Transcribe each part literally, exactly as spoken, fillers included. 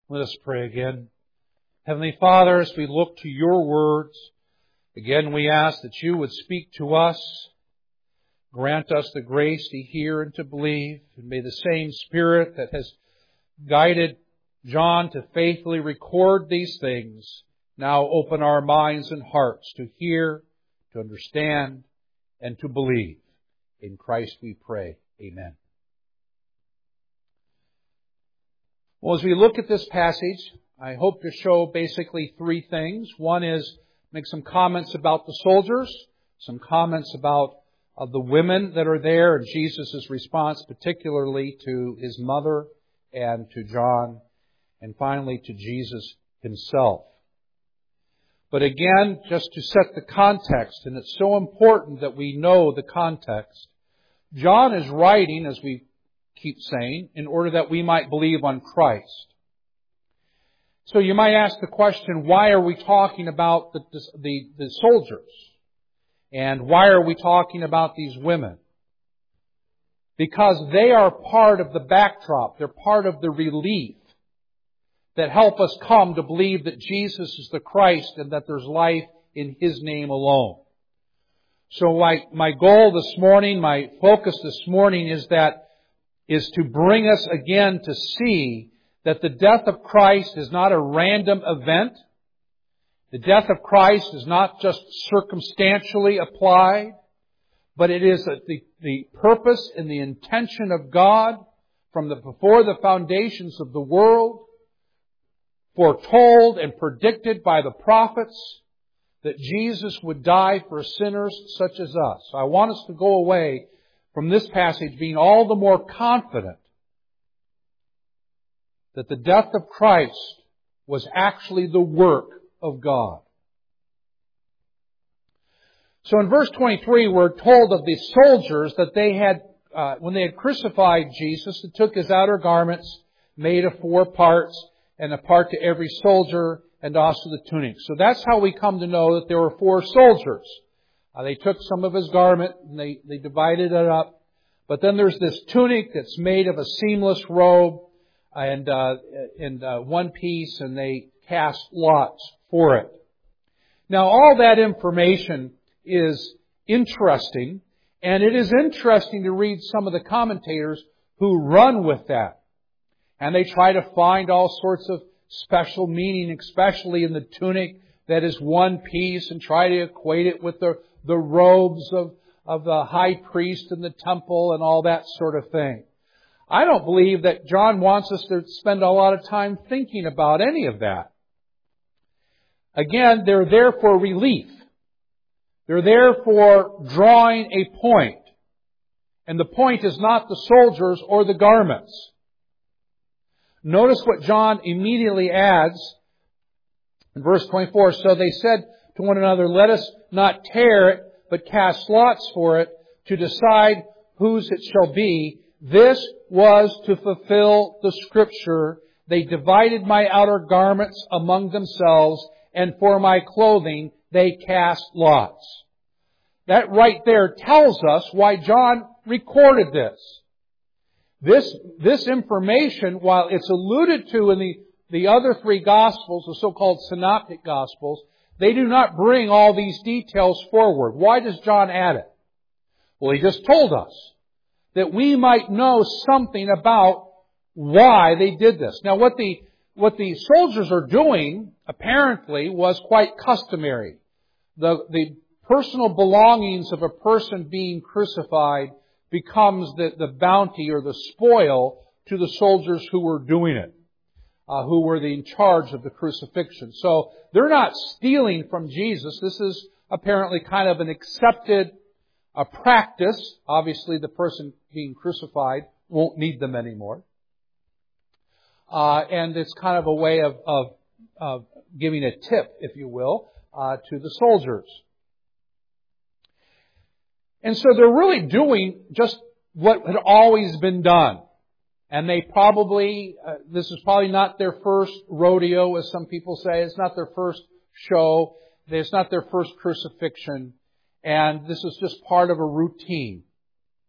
Let us pray again. Heavenly Father, as we look to your words, again we ask that you would speak to us. Grant us the grace to hear and to believe. And may the same Spirit that has guided John to faithfully record these things now open our minds and hearts to hear, to understand, and to believe. In Christ we pray. Amen. Well, as we look at this passage, I hope to show basically three things. One is make some comments about the soldiers, some comments about uh, the women that are there, and Jesus' response particularly to his mother and to John, and finally to Jesus himself. But again, just to set the context, and it's so important that we know the context, John is writing, as we keep saying, in order that we might believe on Christ. So you might ask the question, why are we talking about the, the, the soldiers? And why are we talking about these women? Because they are part of the backdrop. They're part of the relief that help us come to believe that Jesus is the Christ and that there's life in His name alone. So my, my goal this morning, my focus this morning is that is to bring us again to see that the death of Christ is not a random event. The death of Christ is not just circumstantially applied, but it is the, the purpose and the intention of God from the before the foundations of the world, foretold and predicted by the prophets, that Jesus would die for sinners such as us. So I want us to go away from this passage being all the more confident that the death of Christ was actually the work of God. So in verse twenty-three, we're told of the soldiers that they had, uh, when they had crucified Jesus, they took His outer garments, made of four parts, and a part to every soldier, and also the tunic. So that's how we come to know that there were four soldiers. Uh, they took some of His garment and they, they divided it up. But then there's this tunic that's made of a seamless robe and, uh, and uh, one piece, and they cast lots for it. Now all that information is interesting, and it is interesting to read some of the commentators who run with that. And they try to find all sorts of special meaning, especially in the tunic that is one piece, and try to equate it with the, the robes of, of the high priest in the temple and all that sort of thing. I don't believe that John wants us to spend a lot of time thinking about any of that. Again, they're there for relief. They're there for drawing a point. And the point is not the soldiers or the garments. Notice what John immediately adds in verse twenty-four. So they said to one another, let us not tear it, but cast lots for it to decide whose it shall be. This was to fulfill the Scripture. They divided my outer garments among themselves, and for my clothing they cast lots. That right there tells us why John recorded this. This, this information, while it's alluded to in the, the other three Gospels, the so-called Synoptic Gospels, they do not bring all these details forward. Why does John add it? Well, he just told us that we might know something about why they did this. Now, what the, what the soldiers are doing, apparently, was quite customary. The, the personal belongings of a person being crucified becomes the, the bounty or the spoil to the soldiers who were doing it, uh, who were the, in charge of the crucifixion. So they're not stealing from Jesus. This is apparently kind of an accepted uh, practice. Obviously, the person being crucified won't need them anymore. Uh, and it's kind of a way of, of, of giving a tip, if you will, uh, to the soldiers. And so they're really doing just what had always been done. And they probably, uh, this is probably not their first rodeo, as some people say. It's not their first show. It's not their first crucifixion. And this is just part of a routine.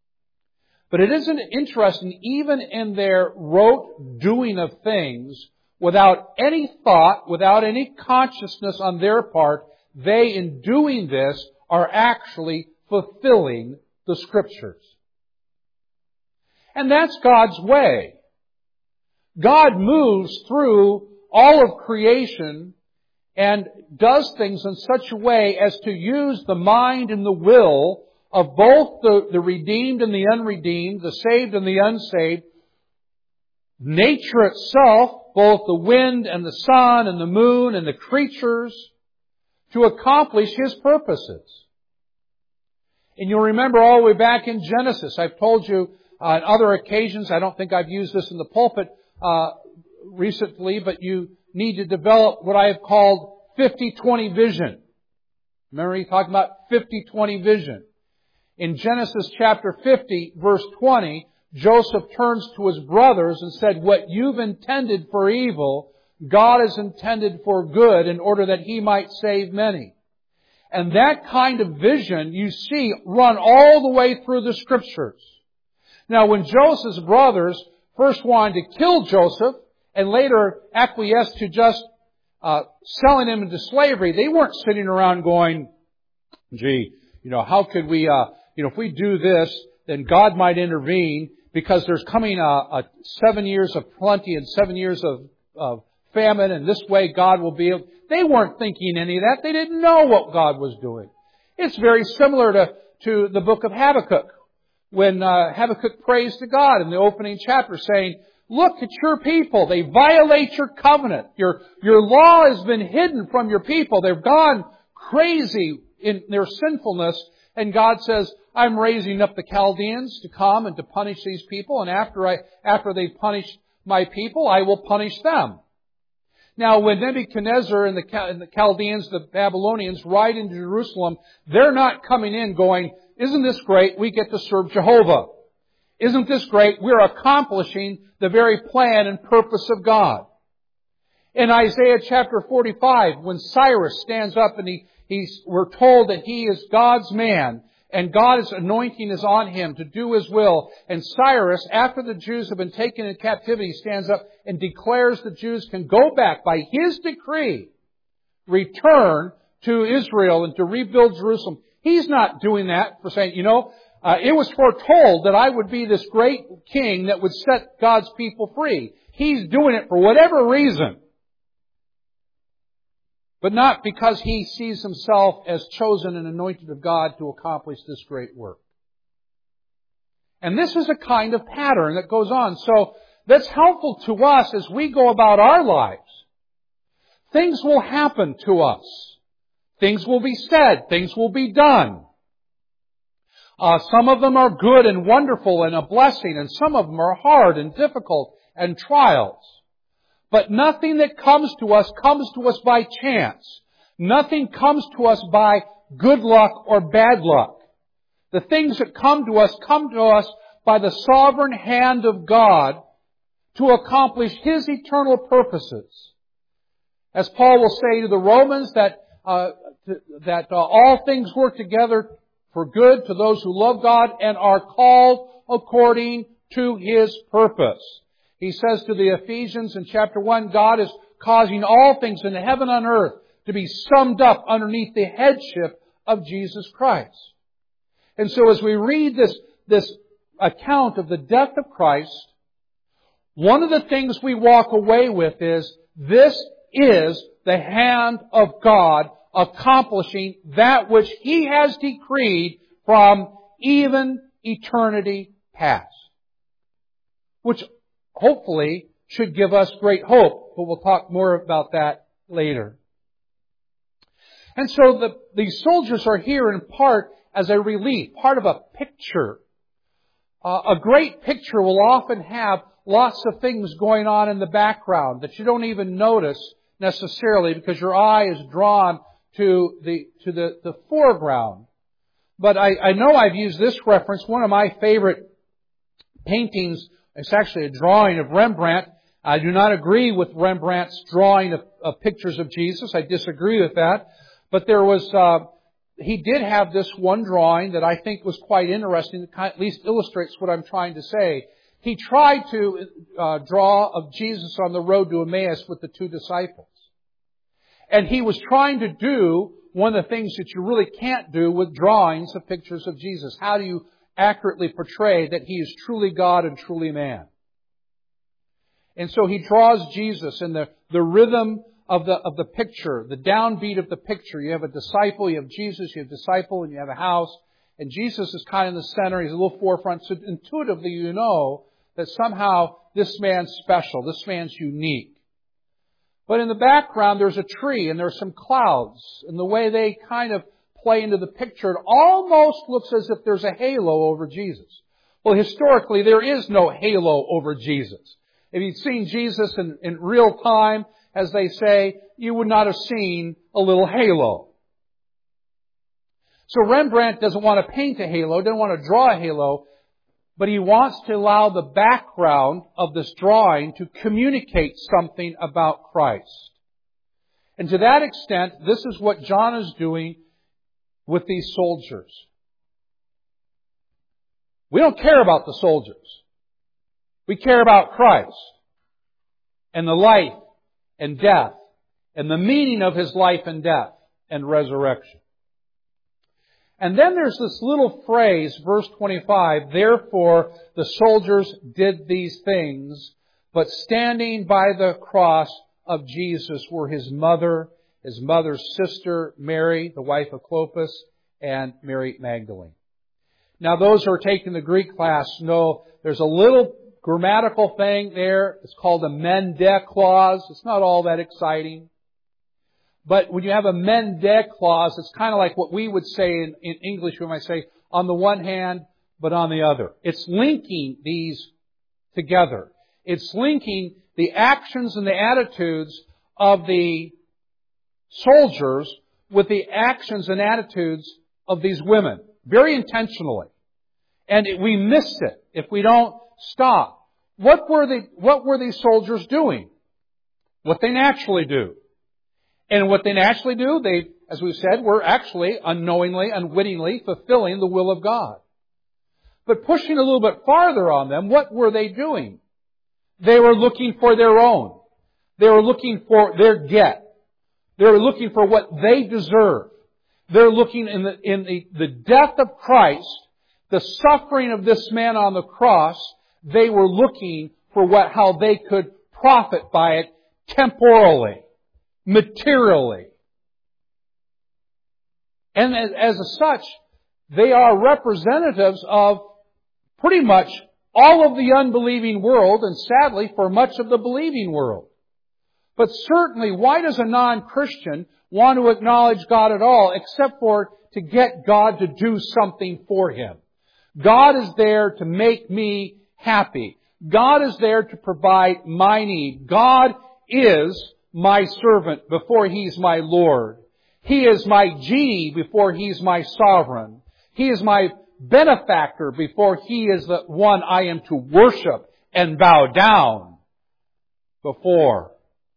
But it isn't interesting, even in their rote doing of things, without any thought, without any consciousness on their part, they, in doing this, are actually fulfilling the Scriptures. And that's God's way. God moves through all of creation and does things in such a way as to use the mind and the will of both the, the redeemed and the unredeemed, the saved and the unsaved, nature itself, both the wind and the sun and the moon and the creatures, to accomplish His purposes. And you'll remember all the way back in Genesis, I've told you uh, on other occasions, I don't think I've used this in the pulpit uh, recently, but you need to develop what I have called fifty twenty vision. Remember he talking about fifty twenty vision. In Genesis chapter fifty, verse twenty, Joseph turns to his brothers and said, what you've intended for evil, God has intended for good in order that He might save many. And that kind of vision you see run all the way through the Scriptures. Now when Joseph's brothers first wanted to kill Joseph and later acquiesced to just uh, selling him into slavery, they weren't sitting around going, gee, you know, how could we, uh, you know, if we do this, then God might intervene because there's coming a, a seven years of plenty and seven years of, of famine, and this way God will be able... They weren't thinking any of that. They didn't know what God was doing. It's very similar to, to the book of Habakkuk, when uh, Habakkuk prays to God in the opening chapter saying, look at your people. They violate your covenant. Your, your law has been hidden from your people. They've gone crazy in their sinfulness. And God says, I'm raising up the Chaldeans to come and to punish these people. And after I, after they've punished my people, I will punish them. Now, when Nebuchadnezzar and the, and the Chaldeans, the Babylonians, ride into Jerusalem, they're not coming in going, isn't this great? We get to serve Jehovah. Isn't this great? We're accomplishing the very plan and purpose of God. In Isaiah chapter forty-five, when Cyrus stands up and he, he's, we're told that he is God's man, and God's anointing is on him to do His will. And Cyrus, after the Jews have been taken into captivity, stands up and declares the Jews can go back by his decree, return to Israel and to rebuild Jerusalem. He's not doing that for saying, you know, uh, it was foretold that I would be this great king that would set God's people free. He's doing it for whatever reason. But not because he sees himself as chosen and anointed of God to accomplish this great work. And this is a kind of pattern that goes on. So that's helpful to us as we go about our lives. Things will happen to us. Things will be said. Things will be done. Uh, some of them are good and wonderful and a blessing, and some of them are hard and difficult and trials. But nothing that comes to us comes to us by chance. Nothing comes to us by good luck or bad luck. The things that come to us come to us by the sovereign hand of God to accomplish His eternal purposes. As Paul will say to the Romans, that uh, that uh, all things work together for good to those who love God and are called according to His purpose. He says to the Ephesians in chapter one, God is causing all things in heaven and earth to be summed up underneath the headship of Jesus Christ. And so as we read this, this account of the death of Christ, one of the things we walk away with is, this is the hand of God accomplishing that which He has decreed from even eternity past. Which hopefully should give us great hope, but we'll talk more about that later. And so the, these soldiers are here in part as a relief, part of a picture. Uh, a great picture will often have lots of things going on in the background that you don't even notice necessarily because your eye is drawn to the to the, the foreground. But I, I know I've used this reference. One of my favorite paintings, it's actually a drawing of Rembrandt. I do not agree with Rembrandt's drawing of, of pictures of Jesus. I disagree with that. But there was, uh, he did have this one drawing that I think was quite interesting, that at least illustrates what I'm trying to say. He tried to uh, draw of Jesus on the road to Emmaus with the two disciples. And he was trying to do one of the things that you really can't do with drawings of pictures of Jesus. How do you accurately portray that He is truly God and truly man? And so he draws Jesus in the, the rhythm of the, of the picture, the downbeat of the picture. You have a disciple, you have Jesus, you have a disciple, and you have a house. And Jesus is kind of in the center. He's a little forefront. So intuitively you know that somehow this man's special. This man's unique. But in the background there's a tree and there's some clouds. And the way they kind of play into the picture, it almost looks as if there's a halo over Jesus. Well, historically there is no halo over Jesus. If you'd seen Jesus in, in real time, as they say, you would not have seen a little halo. So Rembrandt doesn't want to paint a halo, doesn't want to draw a halo, but he wants to allow the background of this drawing to communicate something about Christ. And to that extent, this is what John is doing with these soldiers. We don't care about the soldiers. We care about Christ and the life and death and the meaning of His life and death and resurrection. And then there's this little phrase, verse twenty-five, therefore the soldiers did these things, but standing by the cross of Jesus were His mother, His mother's sister, Mary, the wife of Clopas, and Mary Magdalene. Now those who are taking the Greek class know there's a little grammatical thing there. It's called a mende clause. It's not all that exciting. But when you have a mende clause, it's kind of like what we would say in, in English. We might say, on the one hand, but on the other. It's linking these together. It's linking the actions and the attitudes of the soldiers with the actions and attitudes of these women. Very intentionally. And it, we miss it if we don't stop. What were the, what were these soldiers doing? What they naturally do. And what they naturally do, they, as we've said, were actually unknowingly, unwittingly fulfilling the will of God. But pushing a little bit farther on them, what were they doing? They were looking for their own. They were looking for their get. They were looking for what they deserve. They're looking in the, in the, the death of Christ, the suffering of this man on the cross. They were looking for what, how they could profit by it temporally, materially. And as, as such, they are representatives of pretty much all of the unbelieving world, and sadly for much of the believing world. But certainly, why does a non-Christian want to acknowledge God at all except for to get God to do something for him? God is there to make me happy. God is there to provide my need. God is my servant before He's my Lord. He is my genie before He's my sovereign. He is my benefactor before He is the one I am to worship and bow down before.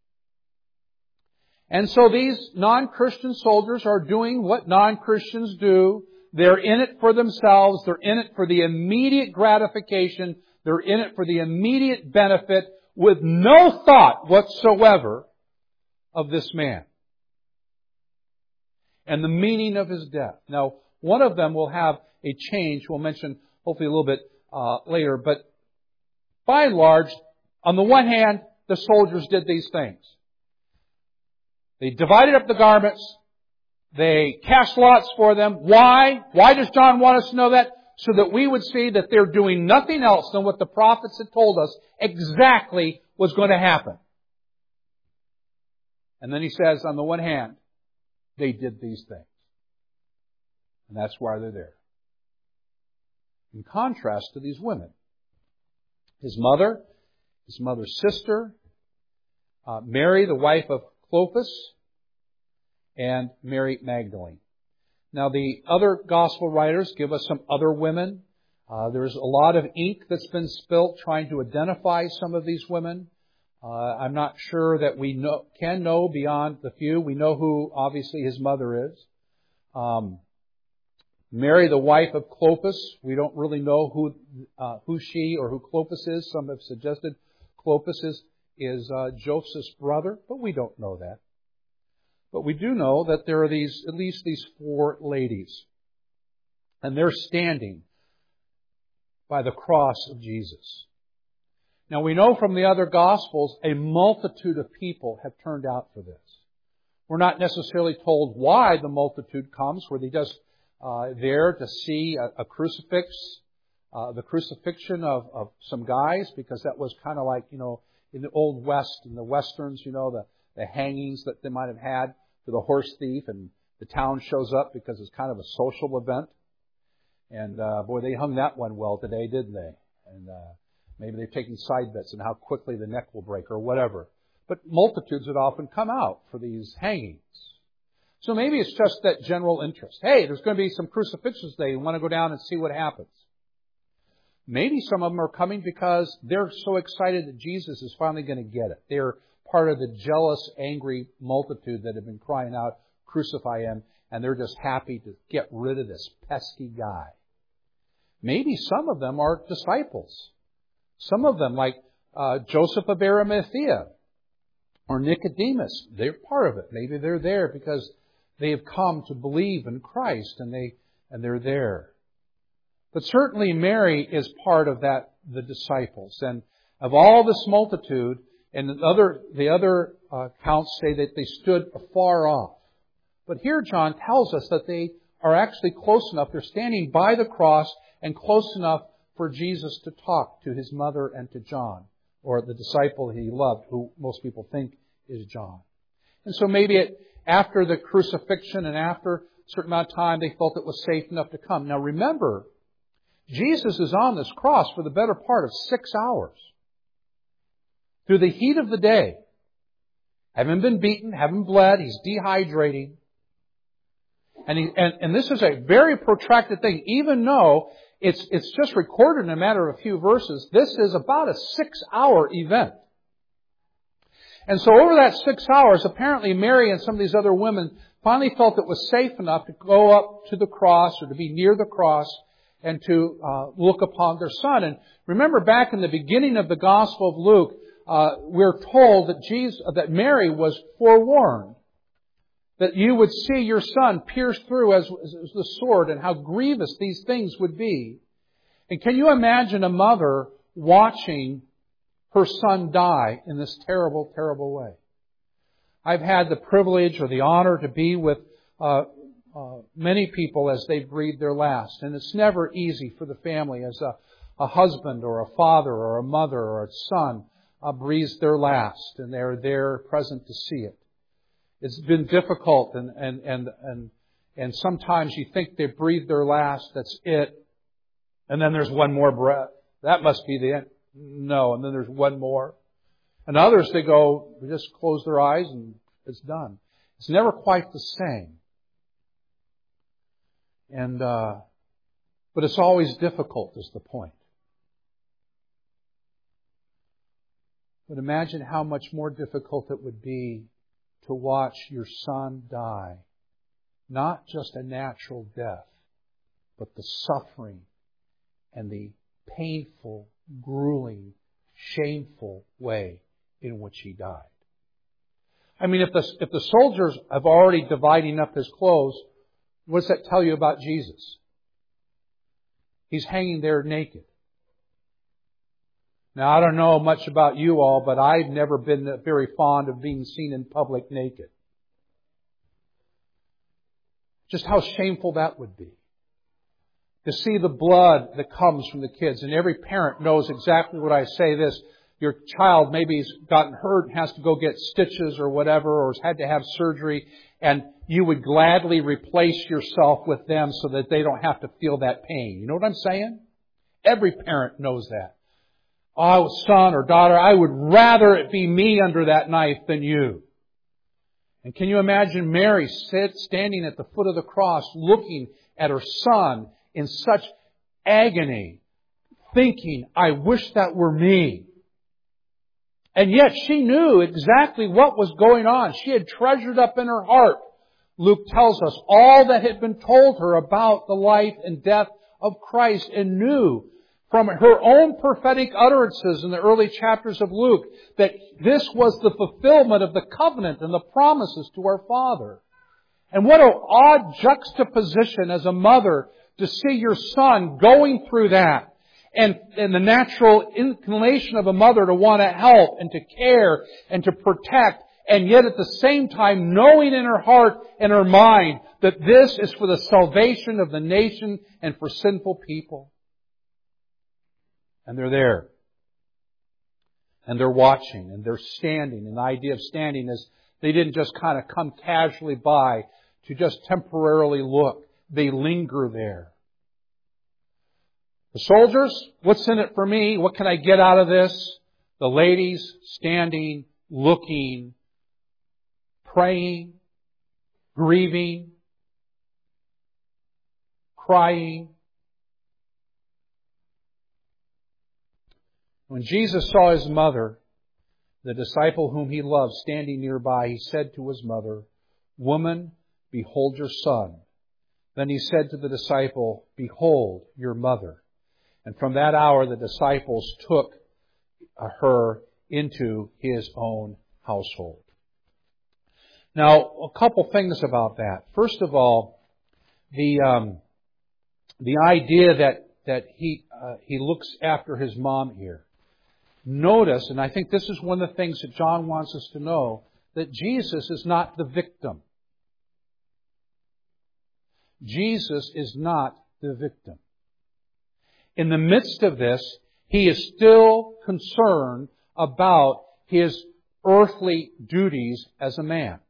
And so these non-Christian soldiers are doing what non-Christians do. They're in it for themselves. They're in it for the immediate gratification. They're in it for the immediate benefit with no thought whatsoever of this man and the meaning of his death. Now, one of them will have a change we'll mention hopefully a little bit uh, later. But by and large, on the one hand, the soldiers did these things. They divided up the garments. They cast lots for them. Why? Why does John want us to know that? So that we would see that they're doing nothing else than what the prophets had told us exactly was going to happen. And then he says, on the one hand, they did these things. And that's why they're there. In contrast to these women. His mother, his mother's sister, uh, Mary, the wife of Clopas, and Mary Magdalene. Now, the other gospel writers give us some other women. Uh, there's a lot of ink that's been spilt trying to identify some of these women. Uh, I'm not sure that we know, can know beyond the few. We know who, obviously, his mother is. Um, Mary, the wife of Clopas, we don't really know who uh, who she or who Clopas is. Some have suggested Clopas is, is uh, Joseph's brother, but we don't know that. But we do know that there are these, at least these four ladies. And they're standing by the cross of Jesus. Now we know from the other Gospels, a multitude of people have turned out for this. We're not necessarily told why the multitude comes. Were they just uh, there to see a, a crucifix, uh, the crucifixion of, of some guys? Because that was kind of like, you know, in the Old West, in the Westerns, you know, the, the hangings that they might have had for the horse thief, and the town shows up because it's kind of a social event. And uh, boy, they hung that one well today, didn't they? And uh, maybe they've taken side bets on how quickly the neck will break or whatever. But multitudes would often come out for these hangings. So maybe it's just that general interest. Hey, there's going to be some crucifixions today. You want to go down and see what happens. Maybe some of them are coming because they're so excited that Jesus is finally going to get it. They're part of the jealous, angry multitude that have been crying out, crucify Him, and they're just happy to get rid of this pesky guy. Maybe some of them are disciples. Some of them, like uh, Joseph of Arimathea or Nicodemus, they're part of it. Maybe they're there because they have come to believe in Christ and they and they're there. But certainly Mary is part of that, the disciples. And of all this multitude, and the other, the other uh, accounts say that they stood afar off. But here John tells us that they are actually close enough. They're standing by the cross and close enough for Jesus to talk to His mother and to John, or the disciple He loved, who most people think is John. And so maybe it, after the crucifixion and after a certain amount of time, they felt it was safe enough to come. Now remember, Jesus is on this cross for the better part of six hours. Through the heat of the day. Haven't been beaten, haven't bled, He's dehydrating. And, he, and, and this is a very protracted thing. Even though it's, it's just recorded in a matter of a few verses, this is about a six-hour event. And so over that six hours, apparently Mary and some of these other women finally felt it was safe enough to go up to the cross or to be near the cross and to uh, look upon their son. And remember back in the beginning of the Gospel of Luke, uh, we're told that Jesus, that Mary was forewarned that you would see your son pierced through as, as the sword, and how grievous these things would be. And can you imagine a mother watching her son die in this terrible, terrible way? I've had the privilege or the honor to be with uh, uh, many people as they breathe their last. And it's never easy for the family as a, a husband or a father or a mother or a son uh, breathes their last, and they're there present to see it. It's been difficult, and, and, and, and, and sometimes you think they've breathed their last, that's it. And then there's one more breath. That must be the end. No, and then there's one more. And others, they go, they just close their eyes and it's done. It's never quite the same. And, uh, but it's always difficult is the point. But imagine how much more difficult it would be to watch your son die. Not just a natural death, but the suffering and the painful, grueling, shameful way in which he died. I mean, if the, if the soldiers have already dividing up his clothes, what does that tell you about Jesus? He's hanging there naked. Now, I don't know much about you all, but I've never been very fond of being seen in public naked. Just how shameful that would be. To see the blood that comes from the kids. And every parent knows exactly what I say this. Your child maybe has gotten hurt and has to go get stitches or whatever, or has had to have surgery, and you would gladly replace yourself with them so that they don't have to feel that pain. You know what I'm saying? Every parent knows that. Oh, son or daughter, I would rather it be me under that knife than you. And can you imagine Mary sit, standing at the foot of the cross, looking at her son in such agony, thinking, I wish that were me. And yet she knew exactly what was going on. She had treasured up in her heart Luke tells us all that had been told her about the life and death of Christ, and knew from her own prophetic utterances in the early chapters of Luke that this was the fulfillment of the covenant and the promises to our Father. And what an odd juxtaposition as a mother to see your son going through that. And, and the natural inclination of a mother to want to help and to care and to protect, and yet at the same time knowing in her heart and her mind that this is for the salvation of the nation and for sinful people. And they're there. And they're watching and they're standing. And the idea of standing is they didn't just kind of come casually by to just temporarily look. They linger there. The soldiers, what's in it for me? What can I get out of this? The ladies standing, looking, praying, grieving, crying. When Jesus saw His mother, the disciple whom He loved, standing nearby, He said to His mother, "Woman, behold your son." Then He said to the disciple, "Behold your mother." And from that hour the disciples took her into His own household. Now, a couple things about that. First of all, the um, the idea that that he uh, he looks after his mom here. Notice, and I think this is one of the things that John wants us to know, that Jesus is not the victim. Jesus is not the victim. In the midst of this, He is still concerned about His earthly duties as a man.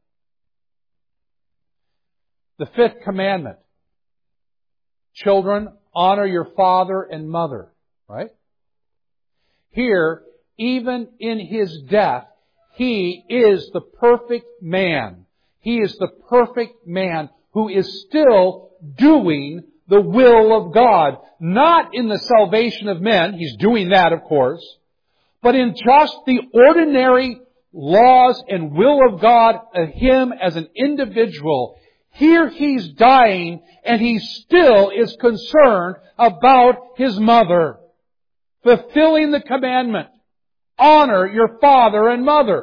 The fifth commandment. Children, honor your father and mother. Right? Here, even in His death, He is the perfect man. He is the perfect man who is still doing the will of God. Not in the salvation of men. He's doing that, of course. But in just the ordinary laws and will of God of Him as an individual. Here He's dying and He still is concerned about His mother. Fulfilling the commandment. Honor your father and mother.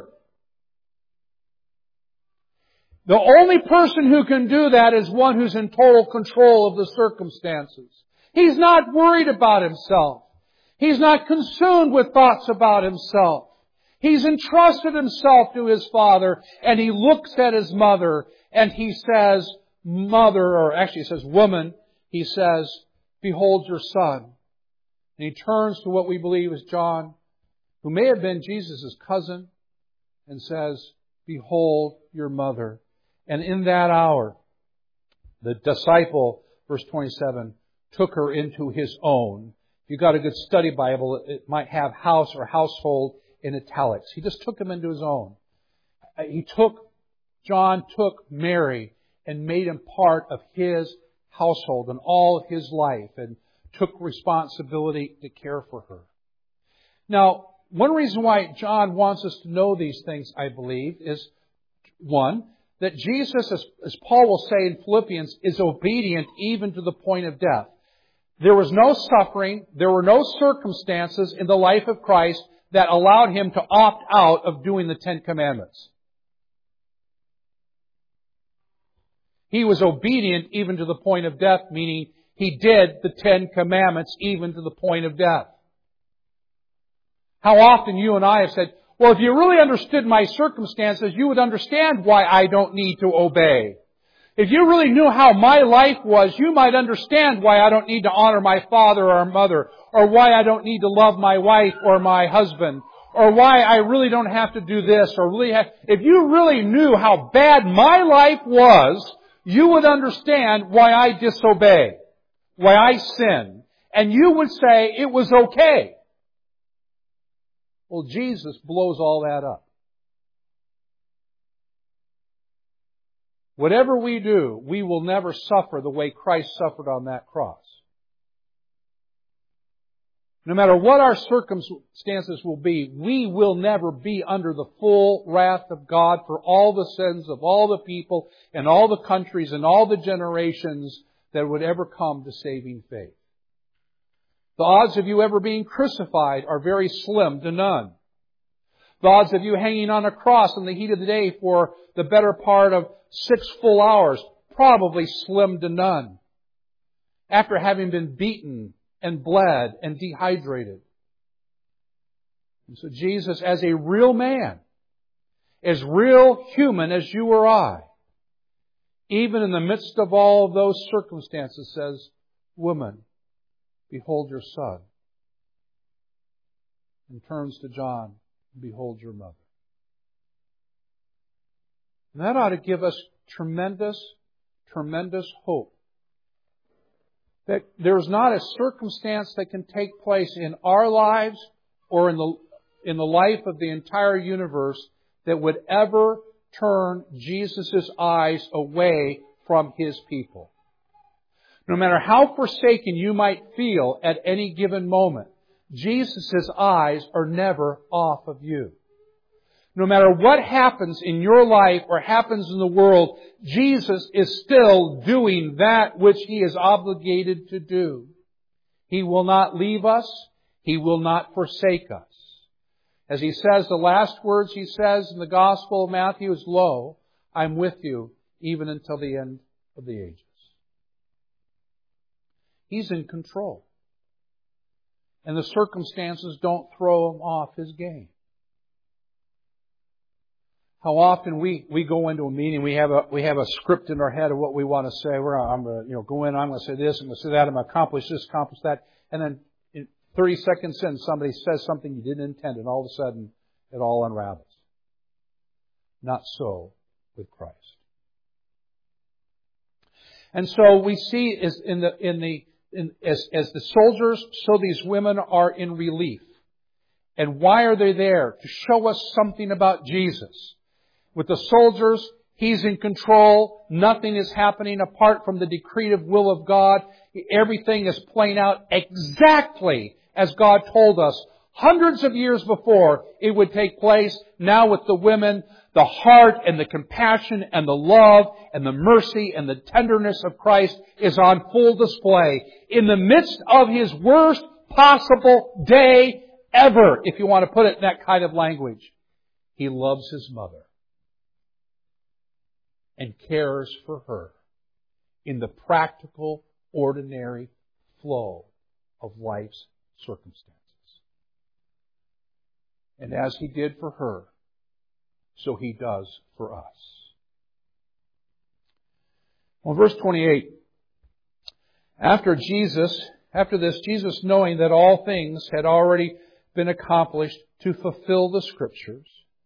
The only person who can do that is one who's in total control of the circumstances. He's not worried about himself. He's not consumed with thoughts about himself. He's entrusted himself to his Father, and he looks at his mother and he says, "Mother," or actually he says, "Woman," he says, "Behold your son." And he turns to what we believe is John, who may have been Jesus' cousin, and says, "Behold your mother." And in that hour, the disciple, verse twenty-seven, took her into his own. If you've got a good study Bible, it might have house or household in italics. He just took him into his own. He took, John took Mary and made him part of his household and all of his life, and took responsibility to care for her. Now, one reason why John wants us to know these things, I believe, is one, that Jesus, as, as Paul will say in Philippians, is obedient even to the point of death. There was no suffering, there were no circumstances in the life of Christ that allowed Him to opt out of doing the Ten Commandments. He was obedient even to the point of death, meaning He did the Ten Commandments even to the point of death. How often you and I have said, "Well, if you really understood my circumstances, you would understand why I don't need to obey. If you really knew how my life was, you might understand why I don't need to honor my father or mother, or why I don't need to love my wife or my husband, or why I really don't have to do this, or really have..." If you really knew how bad my life was, you would understand why I disobey, why I sin, and you would say it was okay. Well, Jesus blows all that up. Whatever we do, we will never suffer the way Christ suffered on that cross. No matter what our circumstances will be, we will never be under the full wrath of God for all the sins of all the people and all the countries and all the generations that would ever come to saving faith. The odds of you ever being crucified are very slim to none. The odds of you hanging on a cross in the heat of the day for the better part of six full hours, probably slim to none. After having been beaten and bled and dehydrated. And so Jesus, as a real man, as real human as you or I, even in the midst of all of those circumstances, says, "Woman, behold your son." And turns to John, "Behold your mother." And that ought to give us tremendous, tremendous hope. That there's not a circumstance that can take place in our lives or in the, in the life of the entire universe that would ever turn Jesus' eyes away from His people. No matter how forsaken you might feel at any given moment, Jesus' eyes are never off of you. No matter what happens in your life or happens in the world, Jesus is still doing that which He is obligated to do. He will not leave us. He will not forsake us. As He says, the last words He says in the Gospel of Matthew is, "Lo, I'm with you even until the end of the ages." He's in control. And the circumstances don't throw Him off His game. How often we, we go into a meeting, we have a we have a script in our head of what we want to say. We're I'm going to you know go in, I'm going to say this, I'm going to say that, I'm going to accomplish this, accomplish that, and then in thirty seconds in, somebody says something you didn't intend, and all of a sudden it all unravels. Not so with Christ. And so we see is in the in the in, as as the soldiers, so these women are in relief. And why are they there? To show us something about Jesus. With the soldiers, He's in control. Nothing is happening apart from the decretive will of God. Everything is playing out exactly as God told us hundreds of years before it would take place. Now with the women, the heart and the compassion and the love and the mercy and the tenderness of Christ is on full display. In the midst of His worst possible day ever, if you want to put it in that kind of language, He loves His mother and cares for her in the practical, ordinary flow of life's circumstances. And as He did for her, so He does for us. Well, verse twenty-eight. After Jesus, after this, Jesus, knowing that all things had already been accomplished to fulfill the Scriptures,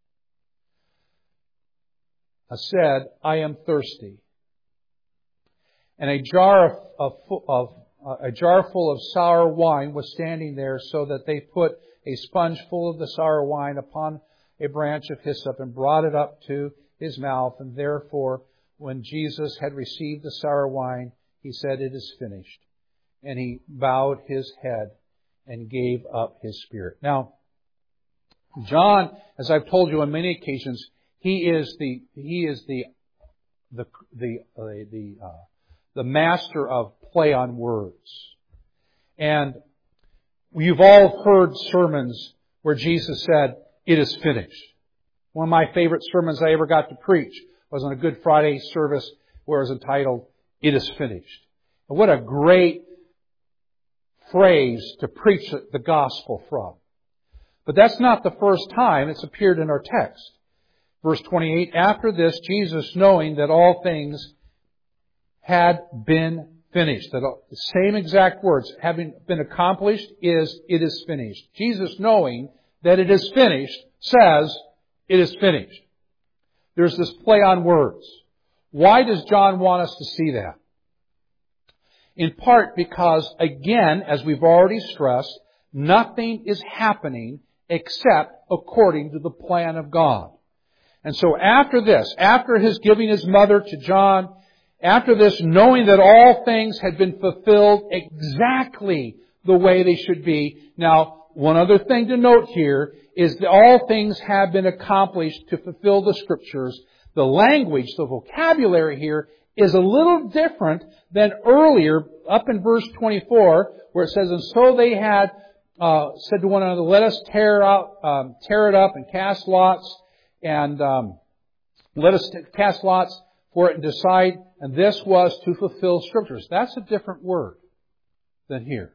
said, "I am thirsty." And a jar of, of, of uh, a jar full of sour wine was standing there, so that they put a sponge full of the sour wine upon a branch of hyssop and brought it up to His mouth. And therefore, when Jesus had received the sour wine, He said, "It is finished." And He bowed His head and gave up His spirit. Now, John, as I've told you on many occasions, he is the he is the the the uh, the uh, the master of play on words. And you've all heard sermons where Jesus said, "It is finished." One of my favorite sermons I ever got to preach was on a Good Friday service where it was entitled, "It is finished." And what a great phrase to preach the gospel from. But that's not the first time it's appeared in our text. Verse twenty-eight, after this, Jesus, knowing that all things had been finished, that the same exact words, having been accomplished, is, "It is finished." Jesus, knowing that it is finished, says, "It is finished." There's this play on words. Why does John want us to see that? In part because, again, as we've already stressed, nothing is happening except according to the plan of God. And so after this, after His giving His mother to John, after this, knowing that all things had been fulfilled exactly the way they should be. Now, one other thing to note here is that all things have been accomplished to fulfill the Scriptures. The language, the vocabulary here is a little different than earlier, up in verse twenty-four, where it says, "And so they had uh, said to one another, let us tear out, um, tear it up and cast lots, and um, let us t- cast lots for it and decide." And this was to fulfill Scriptures. That's a different word than here.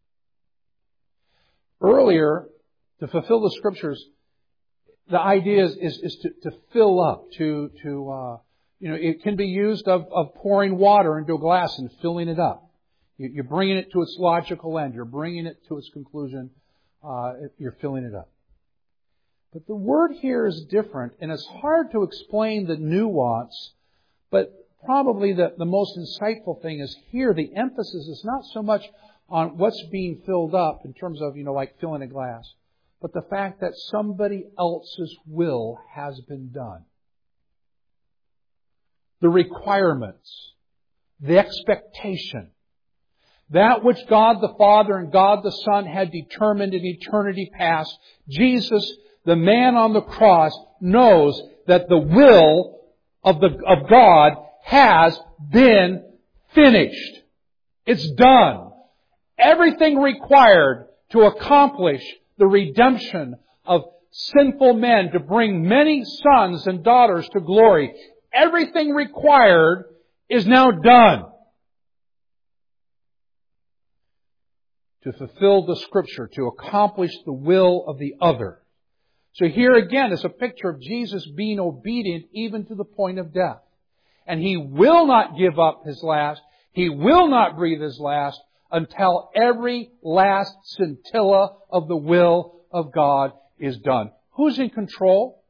Earlier, to fulfill the Scriptures, the idea is, is, is to, to fill up, to, to uh, you know, it can be used of, of pouring water into a glass and filling it up. You, you're bringing it to its logical end. You're bringing it to its conclusion. Uh, you're filling it up. But the word here is different, and it's hard to explain the nuance, but probably the, the most insightful thing is here, the emphasis is not so much on what's being filled up in terms of, you know, like filling a glass, but the fact that somebody else's will has been done. The requirements, the expectation, that which God the Father and God the Son had determined in eternity past, Jesus, the man on the cross, knows that the will of the of God has been finished. It's done. Everything required to accomplish the redemption of sinful men, to bring many sons and daughters to glory, everything required is now done. To fulfill the Scripture, to accomplish the will of the other. So here again is a picture of Jesus being obedient even to the point of death. And He will not give up His last. He will not breathe His last until every last scintilla of the will of God is done. Who's in control?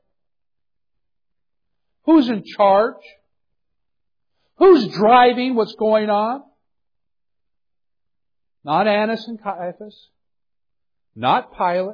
Who's in charge? Who's driving what's going on? Not Annas and Caiaphas. Not Pilate.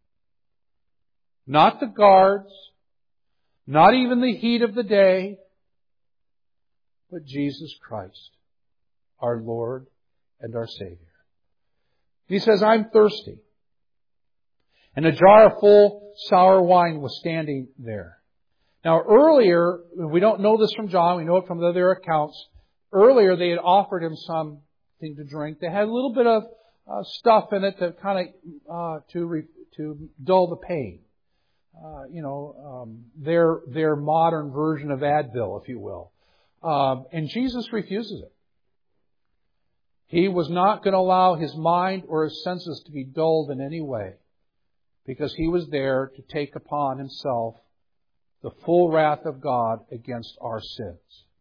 Not the guards. Not even the heat of the day. But Jesus Christ, our Lord and our Savior. He says, I'm thirsty. And a jar of full sour wine was standing there. Now earlier, we don't know this from John, we know it from the other accounts. Earlier they had offered Him something to drink. They had a little bit of uh, stuff in it to kind of, uh, to re, to dull the pain. Uh, you know, um, their, their modern version of Advil, if you will. Um, and Jesus refuses it. He was not going to allow His mind or His senses to be dulled in any way, because He was there to take upon Himself the full wrath of God against our sins.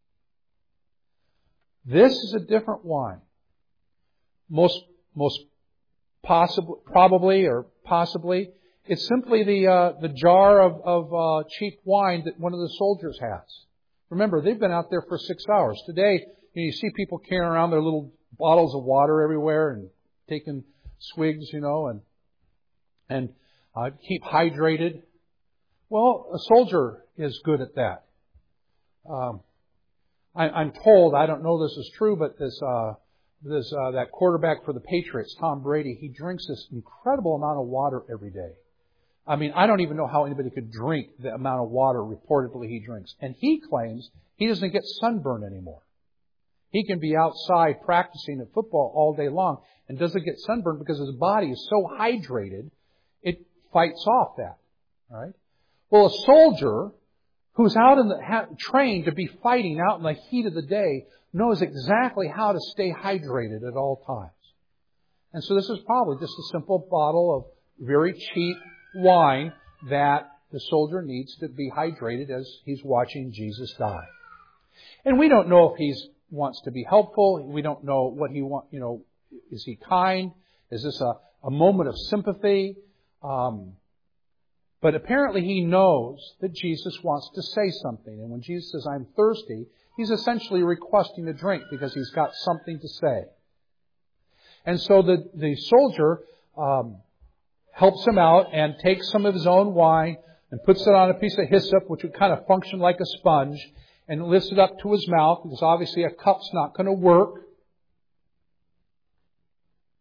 This is a different wine. Most, most possibly, probably or possibly, it's simply the uh, the jar of, of uh, cheap wine that one of the soldiers has. Remember, they've been out there for six hours. Today, you know, you see people carrying around their little bottles of water everywhere and taking swigs, you know, and and uh, keep hydrated. Well, a soldier is good at that. Um, I, I'm told, I don't know this is true, but this uh, this uh, that quarterback for the Patriots, Tom Brady, he drinks this incredible amount of water every day. I mean, I don't even know how anybody could drink the amount of water reportedly he drinks. And he claims he doesn't get sunburn anymore. He can be outside practicing at football all day long and doesn't get sunburn because his body is so hydrated, it fights off that. All right? Well, a soldier who's out in the ha, trained to be fighting out in the heat of the day knows exactly how to stay hydrated at all times. And so this is probably just a simple bottle of very cheap wine that the soldier needs to be hydrated as he's watching Jesus die. And we don't know if he wants to be helpful. We don't know what he wants. You know, is he kind? Is this a, a moment of sympathy? Um, but apparently he knows that Jesus wants to say something. And when Jesus says, I'm thirsty, He's essentially requesting a drink because He's got something to say. And so the, the soldier um, helps him out and takes some of his own wine and puts it on a piece of hyssop, which would kind of function like a sponge, and lifts it up to his mouth, because obviously a cup's not going to work.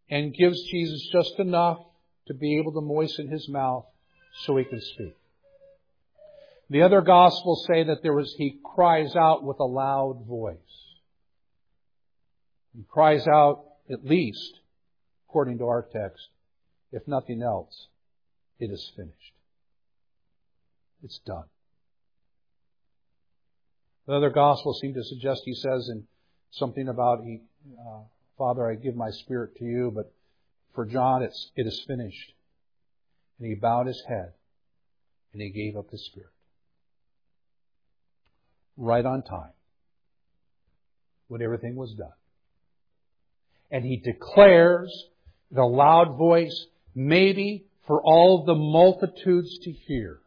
and gives Jesus just enough to be able to moisten his mouth so he can speak. The other Gospels say that there was, he cries out with a loud voice. He cries out, at least, according to our text, if nothing else, it is finished. It's done. The other Gospels seem to suggest he says in something about, he, uh, Father, I give my spirit to you, but for John, it's, it is finished. And he bowed his head and he gave up his spirit. Right on time. When everything was done. And he declares in a loud voice, maybe for all the multitudes to hear,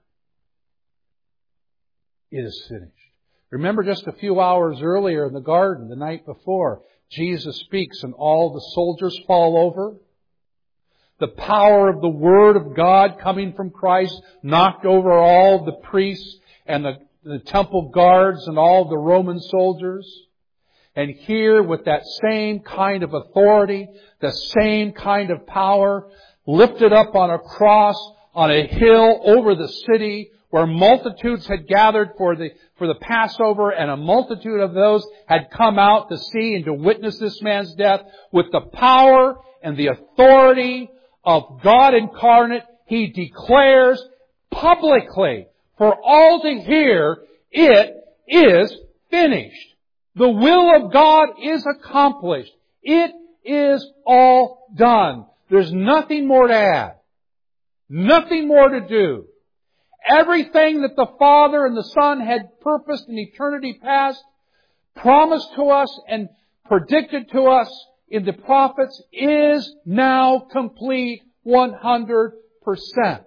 it is finished. Remember just a few hours earlier in the garden, the night before, Jesus speaks and all the soldiers fall over. The power of the Word of God coming from Christ knocked over all the priests and the, the temple guards and all the Roman soldiers. And here, with that same kind of authority, the same kind of power, lifted up on a cross, on a hill over the city, where multitudes had gathered for the for the Passover, and a multitude of those had come out to see and to witness this man's death, with the power and the authority of God incarnate, he declares publicly for all to hear, it is finished. The will of God is accomplished. It is all done. There's nothing more to add. Nothing more to do. Everything that the Father and the Son had purposed in eternity past, promised to us and predicted to us in the prophets, is now complete one hundred percent.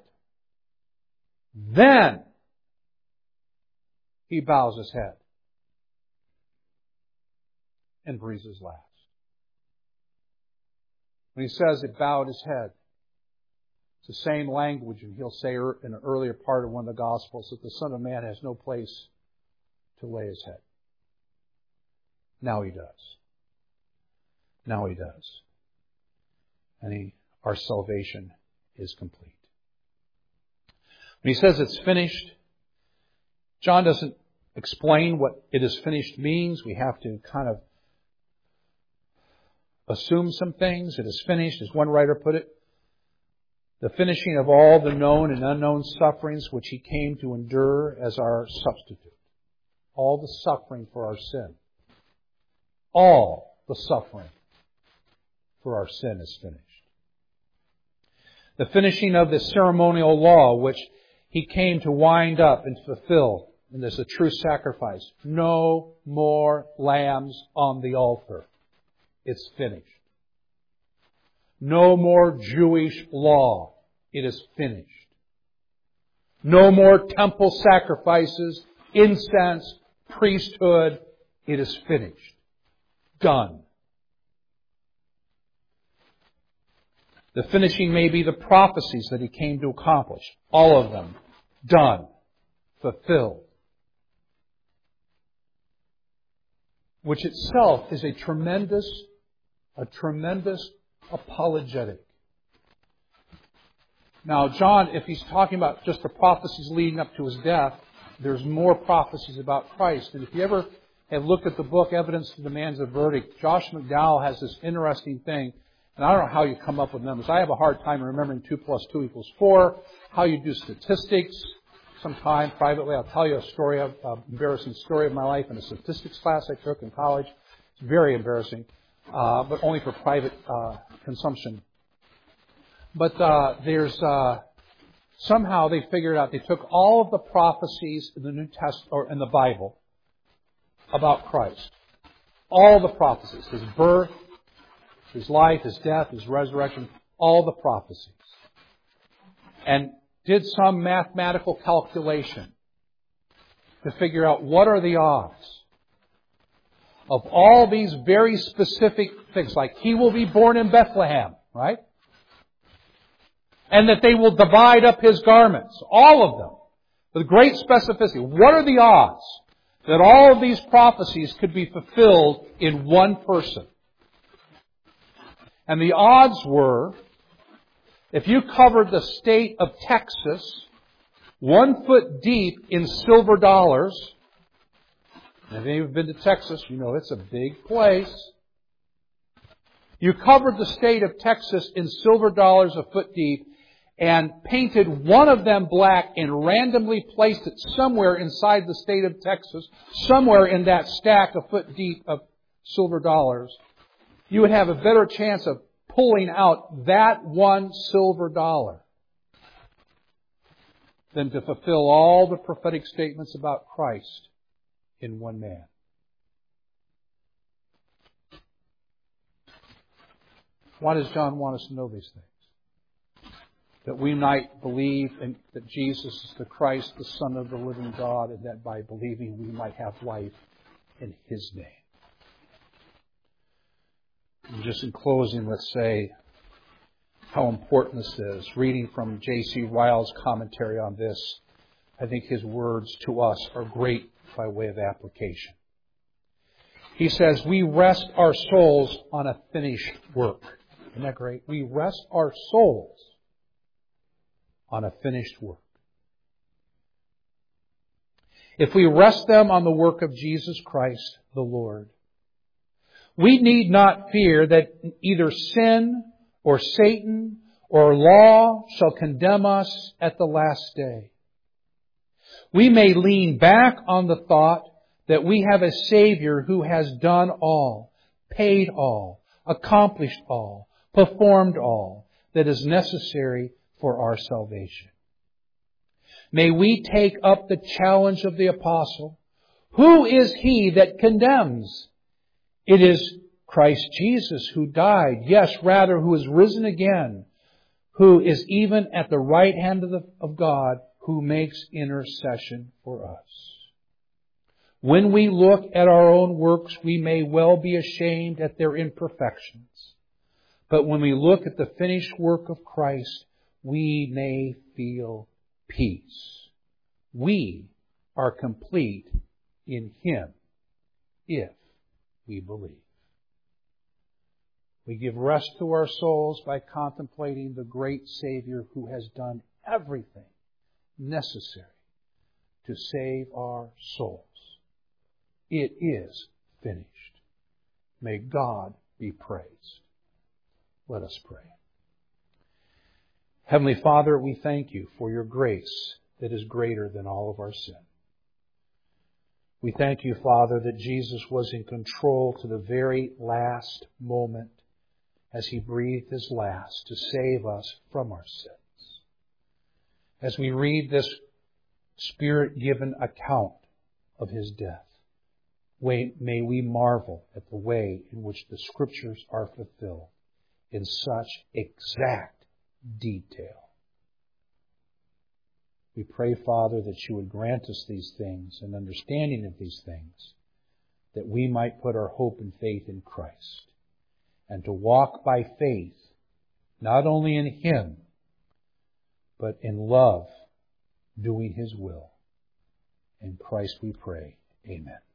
Then he bows his head and breathes his last. When he says it bowed his head, it's the same language, and he'll say in an earlier part of one of the Gospels that the Son of Man has no place to lay his head. Now he does. Now he does. And he, our salvation is complete. When he says it's finished, John doesn't explain what it is finished means. We have to kind of assume some things. It is finished, as one writer put it, the finishing of all the known and unknown sufferings which he came to endure as our substitute. All the suffering for our sin. All the suffering for our sin is finished. The finishing of the ceremonial law which he came to wind up and fulfill. And there's a true sacrifice. No more lambs on the altar. It's finished. No more Jewish law. It is finished. No more temple sacrifices, incense, priesthood. It is finished. Done. The finishing may be the prophecies that he came to accomplish. All of them. Done. Fulfilled. Which itself is a tremendous, a tremendous apologetic. Now, John, if he's talking about just the prophecies leading up to his death, there's more prophecies about Christ. And if you ever have looked at the book Evidence Demands a Verdict, Josh McDowell has this interesting thing, and I don't know how you come up with numbers. I have a hard time remembering two plus two equals four, how you do statistics. Sometime privately, I'll tell you a story of, uh, embarrassing story of my life in a statistics class I took in college. It's very embarrassing, uh, but only for private uh, consumption. But uh, there's uh, somehow they figured out they took all of the prophecies in the New Testament or in the Bible about Christ, all the prophecies, his birth, his life, his death, his resurrection, all the prophecies, and did some mathematical calculation to figure out what are the odds of all these very specific things, like he will be born in Bethlehem, right? And that they will divide up his garments, all of them, with great specificity. What are the odds that all of these prophecies could be fulfilled in one person? And the odds were, if you covered the state of Texas one foot deep in silver dollars, and if you've been to Texas, you know it's a big place. You covered the state of Texas in silver dollars a foot deep and painted one of them black and randomly placed it somewhere inside the state of Texas, somewhere in that stack a foot deep of silver dollars, you would have a better chance of pulling out that one silver dollar than to fulfill all the prophetic statements about Christ in one man. Why does John want us to know these things? That we might believe in, that Jesus is the Christ, the Son of the living God, and that by believing we might have life in His name. And just in closing, let's say how important this is. Reading from J C Ryle's commentary on this, I think his words to us are great by way of application. He says, we rest our souls on a finished work. Isn't that great? We rest our souls on a finished work. If we rest them on the work of Jesus Christ, the Lord, we need not fear that either sin or Satan or law shall condemn us at the last day. We may lean back on the thought that we have a Savior who has done all, paid all, accomplished all, performed all that is necessary for our salvation. May we take up the challenge of the apostle. Who is he that condemns? It is Christ Jesus who died, yes, rather who is risen again, who is even at the right hand of, the, of God, who makes intercession for us. When we look at our own works, we may well be ashamed at their imperfections. But when we look at the finished work of Christ, we may feel peace. We are complete in Him if we believe. We give rest to our souls by contemplating the great Savior who has done everything necessary to save our souls. It is finished. May God be praised. Let us pray. Heavenly Father, we thank You for Your grace that is greater than all of our sin. We thank You, Father, that Jesus was in control to the very last moment as He breathed His last to save us from our sins. As we read this Spirit-given account of His death, may we marvel at the way in which the Scriptures are fulfilled in such exact detail. We pray, Father, that You would grant us these things and understanding of these things, that we might put our hope and faith in Christ, and to walk by faith, not only in Him, but in love, doing His will. In Christ we pray. Amen.